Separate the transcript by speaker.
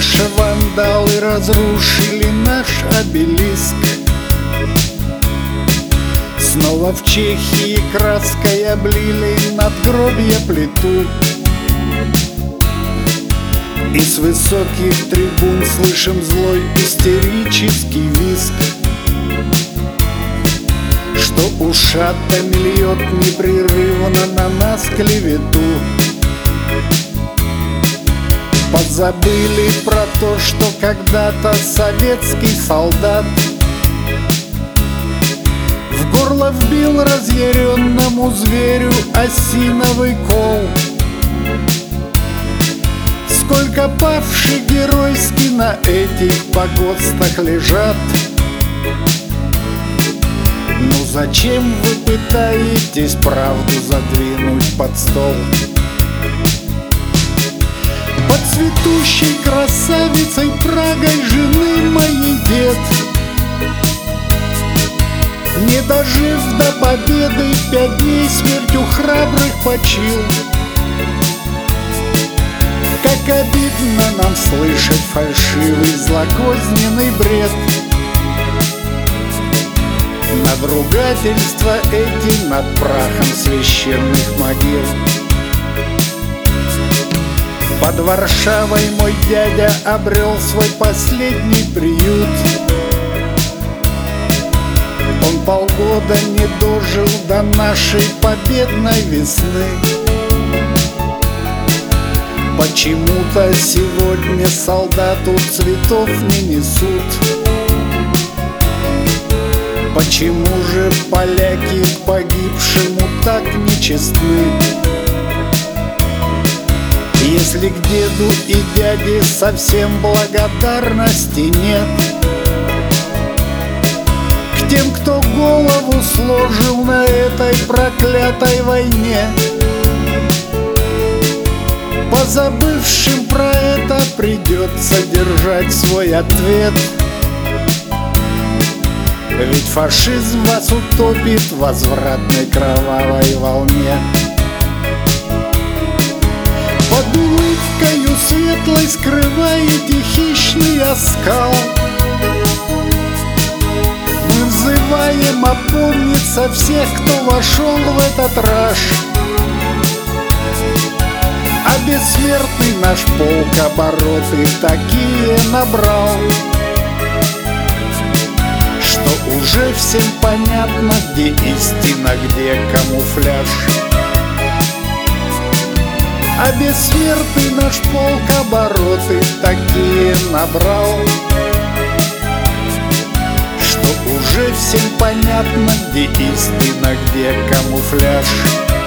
Speaker 1: наши вандалы разрушили наш обелиск. Снова в Чехии краской облили надгробья плиту, и с высоких трибун слышим злой истерический визг, что ушатами льет непрерывно на нас клевету. Позабыли про то, что когда-то советский солдат в горло вбил разъяренному зверю осиновый кол. Сколько павших геройски на этих погостах лежат. Ну зачем вы пытаетесь правду задвинуть под стол? Под цветущей красавицей Прагой жены моей дед, не дожив до победы, 5 дней смертью храбрых почил. Как обидно нам слышать фальшивый злокозненный бред, надругательства эти над прахом священных могил. Под Варшавой мой дядя обрел свой последний приют. Он полгода не дожил до нашей победной весны. Почему-то сегодня солдату цветов не несут. Почему же поляки к погибшему так нечестны? Если к деду и дяде совсем благодарности нет, к тем, кто голову сложил на этой проклятой войне, позабывшим про это придется держать свой ответ. Ведь фашизм вас утопит в возвратной кровавой волне. Под улыбкою светлой скрываете хищный оскал. Мы взываем опомниться всех, кто вошел в этот раж. А бессмертный наш полк обороты такие набрал, что уже всем понятно, где истина, где камуфляж. А бессмертный наш полк обороты такие набрал, что уже всем понятно, где истина, где камуфляж.